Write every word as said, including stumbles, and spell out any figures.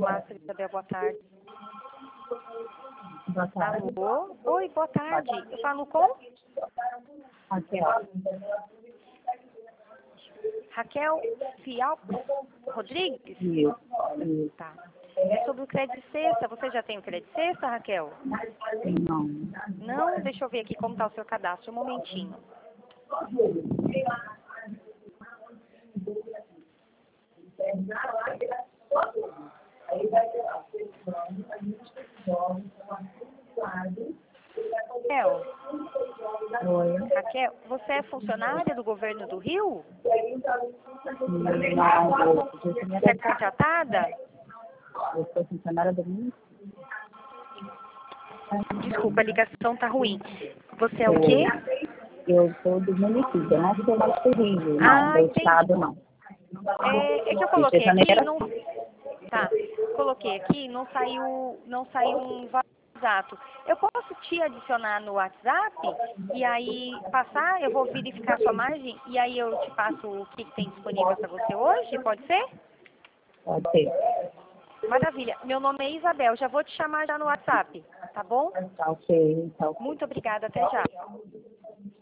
Márcia Isabel, boa tarde. Boa tarde. Alô? Oi, boa tarde. Eu falo com? Raquel. Raquel Fial Rodrigues? Isso. Isso. Tá. É sobre o crédito sexta. Você já tem o crédito sexta, Raquel? Não. Não? Deixa eu ver aqui como está o seu cadastro. Um momentinho. Raquel, Oi. Raquel, você é funcionária do governo do Rio? Não, eu sou Você é funcionária, contratada? eu sou funcionária do município. Desculpa, a ligação tá ruim. Você é o quê? Eu sou do município, eu não sou mais terrível, não, Ah, do entendi. estado não. É, é que eu De coloquei aqui, janeiro. não. Tá. Coloquei aqui, não saiu, não saiu um valor exato. Eu posso te adicionar no WhatsApp e aí passar, eu vou verificar a sua margem e aí eu te passo o que tem disponível para você hoje, pode ser? Pode ser. Maravilha. Meu nome é Isabel, já vou te chamar já no WhatsApp, tá bom? Tá ok, tá ok. Muito obrigada, até já.